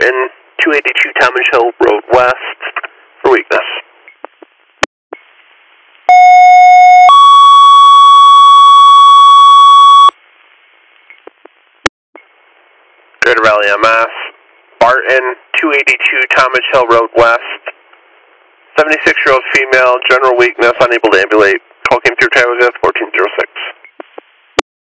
Barton, 282 Talmadge Hill Road West for weakness. Greater Valley MS, Barton, 282 Talmadge Hill Road West, 76-year-old female, general weakness, unable to ambulate. Call came through Tower 1406.